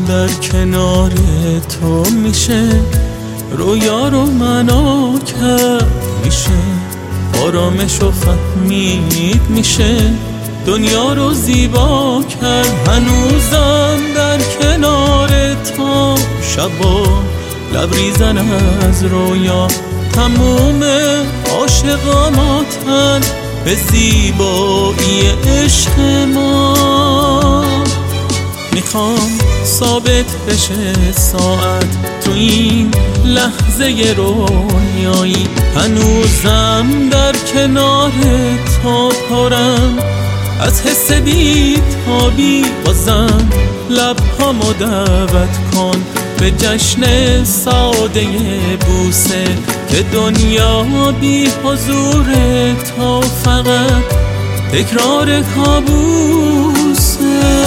در کنار تو میشه، رویا رو معنا کرد میشه، آرامش و فهمید میشه، دنیا رو زیبا کرد. هنوزم در کنار تو شبا لبریزن از رویا، تموم عاشقا ماتن به زیبایی عشق ما. میخوام ثابت بشه ساعت تو این لحظه رویایی، هنوزم در کنار تو پرم از حس بی‌تابی. بازم لبهامو دعوت کن به جشن ساده بوسه، که دنیا بی حضور تو فقط تکرار کابوسه.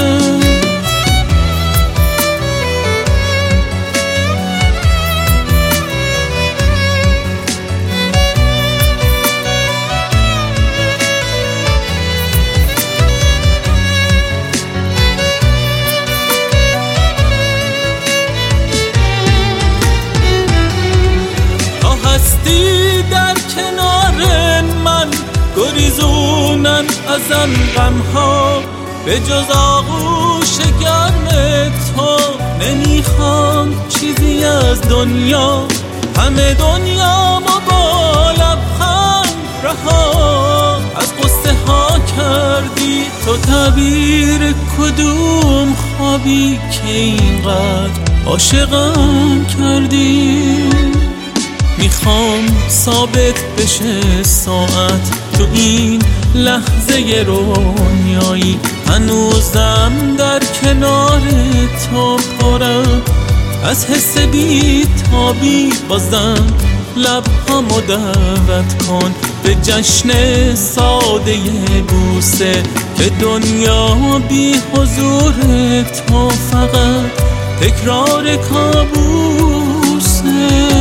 در کنار من گریزونن ازم غمها، به جز آغوش گرم تو نمیخوام چیزی از دنیا. همه دنیا ما با لبخند رها، از قصه ها کردی تو تعبیر کدوم خوابی که اینقدر عاشقم کردی. میخوام ثابت بشه ساعت تو این لحظه رویایی، هنوزم در کنار تو پرم از حس بی‌تابی. بازم لبهامو دعوت کن به جشن ساده بوسه، که دنیا بی حضور تو فقط تکرار کابوسه.